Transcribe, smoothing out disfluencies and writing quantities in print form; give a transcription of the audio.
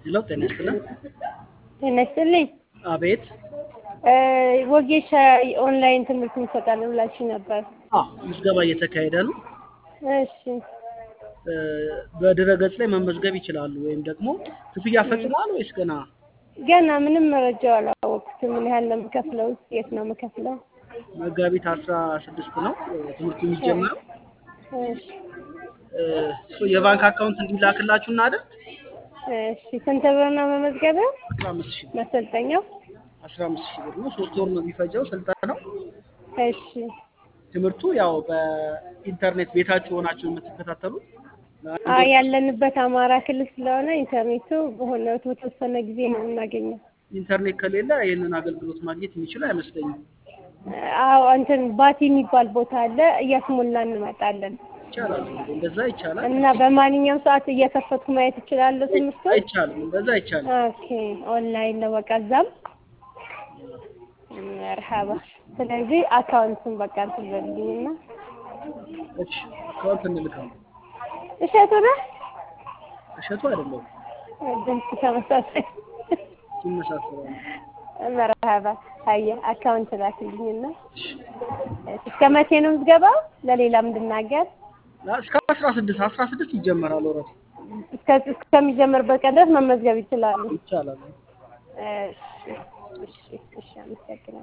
ሄሎ ጤና ይስጥልን። ጤና ይስጥልኝ። አቤት። ወጌሻ ኦንላይን ትምህርት እንሰጣለን ብላችሁ ነበር። ምዝገባ እየተካሄደ ነው። እሺ በድረገጽ ላይ መመዝገብ ይችላሉ ወይም ደግሞ ክፍያ ፈጽመዋል ወይስ ገና? ገና ምንም መረጃው አላወቅኩትም። ምን ያህል ነው የምከፍለው? የት ነው የምከፍለው? መጋቢት 16 ነው ትምህርቱ የሚጀምረው። እሺ የባንክ አካውንት እንዲላክላችሁ እናደርግ። እሺ ስንት ብር ነው መመዝገቢያው? 15000 መሰልጠኛው 15000 ብር ነው። 3 ወር ነው የሚፈጀው ስልጠናው። እሺ ትምህርቱ ያው በኢንተርኔት ቤታችሁ ሆናችሁ የምትከታተሉት። ያለንበት አማራ ክልል ስለሆነ ኢንተርኔቱ በተወሰነ ጊዜ ነው የምናገኘው። ኢንተርኔት ከሌለ ይሄንን አገልግሎት ማግኘት የሚችል አይመስለኝም። አዎ እንትን ባቲ የሚባል ቦታ አለ፣ እያስሞላን እንመጣለን። ይቻላል፣ እንደዛ ይቻላል። እና በማንኛውም ሰዓት እየከፈትኩ ማየት እችላለሁ ትምህርቱን? አይቻልም፣ እንደዛ አይቻልም። ኦኬ ኦንላይን ነው በቃ እዛም። መርሐባ። ስለዚህ አካውንቱን በቃ እንትን በልኝና እሺ አካውንት እንልካለን። እሸቱ ነህ? እሸቱ አይደለም፣ ድምፅ ተመሳሳይ ይመሳሰላል። መርሐባ። አየህ አካውንት ላክልኝና እስከ መቼ ነው የምትገባው? ለሌላም እንድናገር እስከ 16 ይጀምራል። ኦልሬዲ እስከሚጀምርበት ቀን ድረስ መመዝገብ ይችላሉ። ይቻላል። እሺ አመሰግናለሁ።